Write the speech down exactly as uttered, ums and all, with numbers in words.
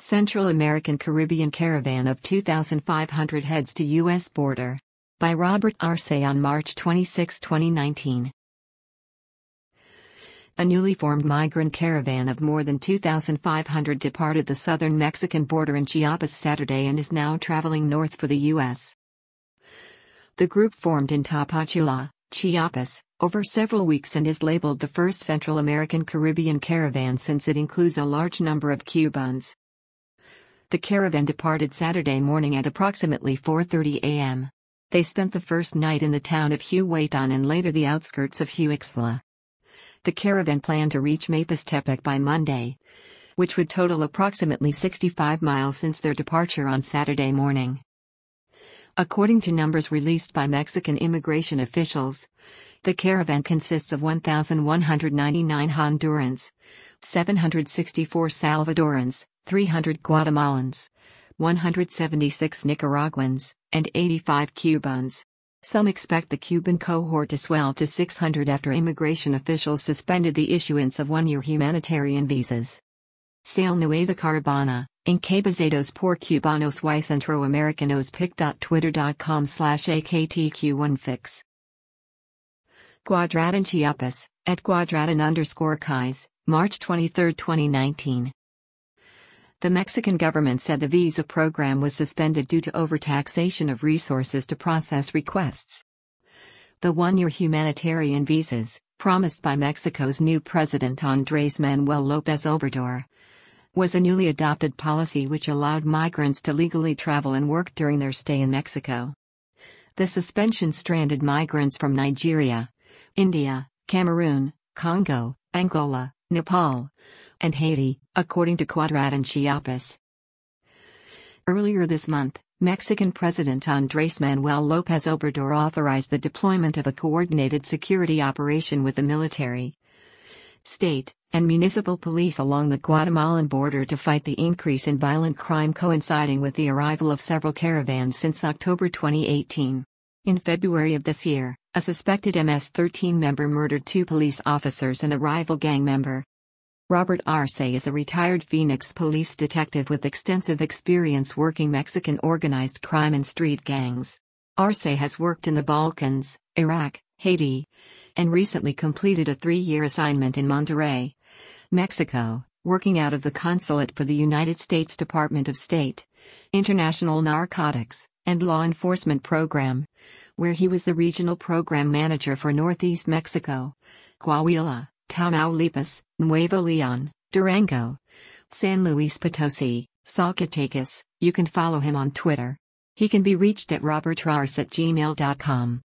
Central American Caribbean caravan of two thousand five hundred heads to U S border. By Robert Arce on March twenty-sixth, twenty nineteen. A newly formed migrant caravan of more than two thousand five hundred departed the southern Mexican border in Chiapas Saturday and is now traveling north for the U S. The group formed in Tapachula, Chiapas, over several weeks and is labeled the first Central American Caribbean caravan since it includes a large number of Cubans. The caravan departed Saturday morning at approximately four thirty a m They spent the first night in the town of Huehuetan and later the outskirts of Huixla. The caravan planned to reach Mapastepec by Monday, which would total approximately sixty-five miles since their departure on Saturday morning. According to numbers released by Mexican immigration officials, the caravan consists of one thousand one hundred ninety-nine Hondurans, seven hundred sixty-four Salvadorans, three hundred Guatemalans, one hundred seventy-six Nicaraguans, and eighty-five Cubans. Some expect the Cuban cohort to swell to six hundred after immigration officials suspended the issuance of one-year humanitarian visas. Sale Nueva Caravana, encabezados por Cubanos y Centroamericanos pic.twitter.com slash AKTQ1fix. Cuadradan Chiapas, at Cuadradan underscore Kais, March twenty-third, twenty nineteen. The Mexican government said the visa program was suspended due to overtaxation of resources to process requests. The one-year humanitarian visas, promised by Mexico's new president Andrés Manuel López Obrador, was a newly adopted policy which allowed migrants to legally travel and work during their stay in Mexico. The suspension stranded migrants from Nigeria, India, Cameroon, Congo, Angola, Nepal, and Haiti, according to Cuadradan Chiapas. Earlier this month, Mexican President Andrés Manuel López Obrador authorized the deployment of a coordinated security operation with the military, state, and municipal police along the Guatemalan border to fight the increase in violent crime coinciding with the arrival of several caravans since October twenty eighteen. In February of this year, a suspected M S thirteen member murdered two police officers and a rival gang member. Robert Arce is a retired Phoenix police detective with extensive experience working Mexican organized crime and street gangs. Arce has worked in the Balkans, Iraq, Haiti, and recently completed a three-year assignment in Monterrey, Mexico, working out of the consulate for the United States Department of State, International Narcotics, and Law Enforcement Program, where he was the regional program manager for Northeast Mexico, Coahuila, Tamaulipas, Nuevo León, Durango, San Luis Potosi, Zacatecas. You can follow him on Twitter. He can be reached at robertarce at gmail dot com.